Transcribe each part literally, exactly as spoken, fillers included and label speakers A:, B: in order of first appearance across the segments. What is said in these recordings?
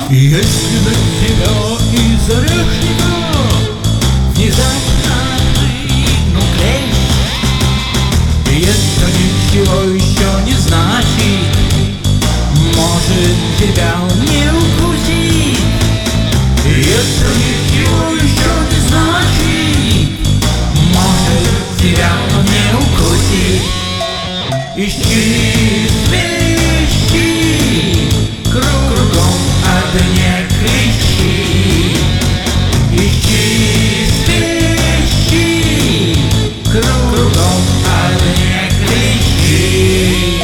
A: Если на тебя из орешника внезапно прыгнул клещ, и это ничего еще не значит, может тебя не укусить. И это ничего еще не значит, может тебя не укусить. Ищи свищи, кругом одни клещи. Ищи свищи, кругом одни клещи.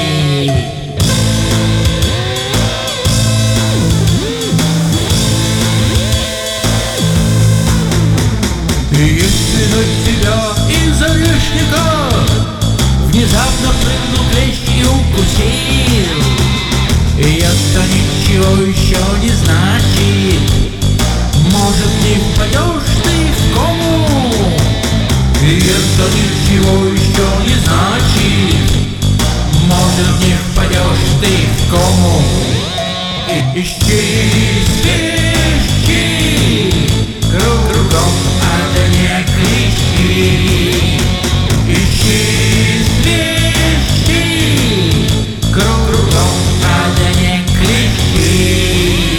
A: Если на тебя из орешника внезапно прыгнул клещ и укусил, и это ничего еще не значит, может, не впадешь ты в кому. И это ничего еще не значит, может, не впадешь ты в кому. И ищи свищи, кругом одни клещи. Ищи свищи, кругом одни клещи.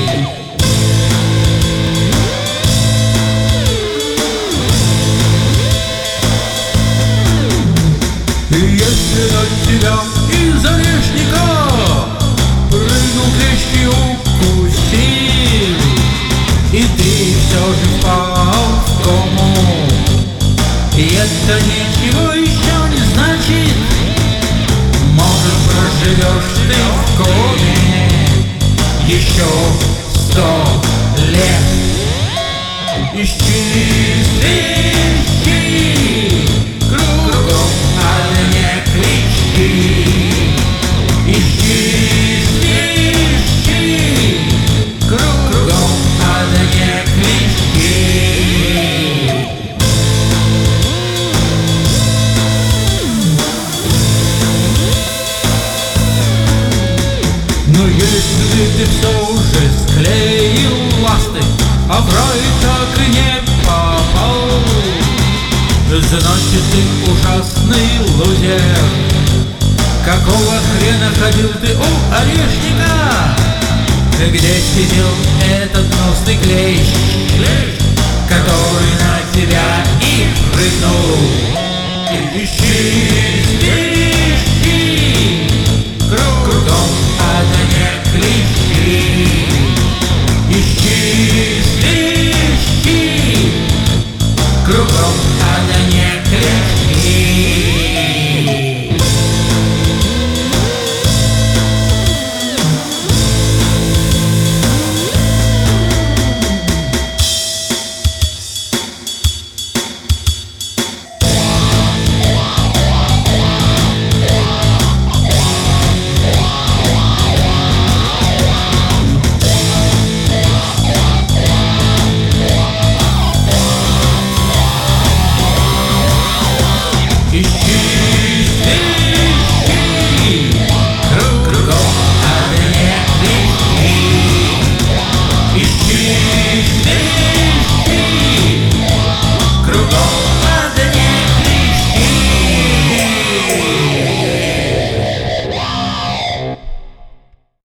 A: И если на тебя из орешника прыгнул клещ и укусил, и ты все же впал в кому, и это ничего еще не значит, может, проживешь ты в коме еще сто лет. Ищи свищи, кругом одни клещи. Ищи свищи, кругом одни клещи. Но если ты все же склеил ласты, а в рай так и не попал, значит, ты ужасный лузер. Какого хрена ходил ты у орешника, где сидел этот гнусный клещ?